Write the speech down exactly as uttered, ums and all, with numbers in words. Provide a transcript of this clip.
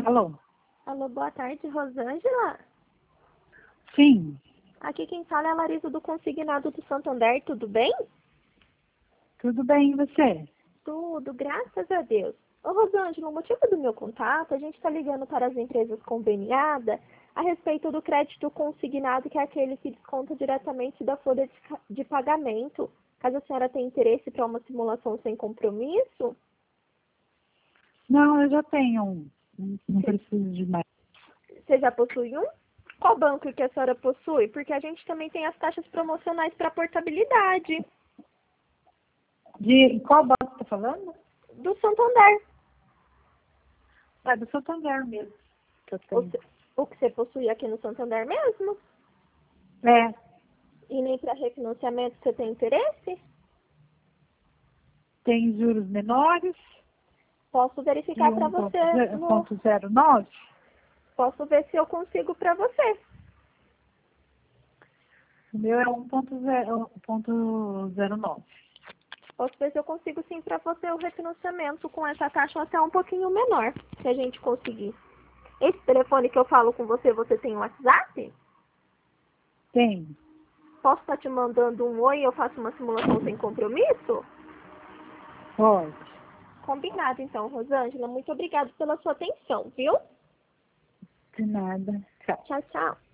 Alô? Alô, boa tarde, Rosângela. Sim. Aqui quem fala é a Larissa do Consignado do Santander, tudo bem? Tudo bem, e você? Tudo, graças a Deus. Ô, Rosângela, o motivo do meu contato, a gente está ligando para as empresas conveniadas a respeito do crédito consignado, que é aquele que desconta diretamente da folha de, ca- de pagamento. Caso a senhora tenha interesse para uma simulação sem compromisso, Não, eu já tenho um. Não não preciso de mais. você já possui um? Qual banco que a senhora possui? Porque a gente também tem as taxas promocionais para portabilidade De qual banco você está falando? do Santander. É do Santander mesmo que eu O, tenho. se- o que você possui aqui no Santander mesmo? É, E nem para refinanciamento você tem interesse? tem juros menores Posso de verificar para um você. No, ponto zero nove. posso ver se eu consigo para você. O meu é um ponto zero nove. Posso ver se eu consigo sim para você o refinanciamento com essa taxa até um pouquinho menor, se a gente conseguir. Esse telefone que eu falo com você, você tem um WhatsApp? Tem. Posso estar te mandando um oi e eu faço uma simulação sem compromisso? Pode. Combinado então, Rosângela. Muito obrigada pela sua atenção, viu? De nada. Tchau. Tchau, tchau.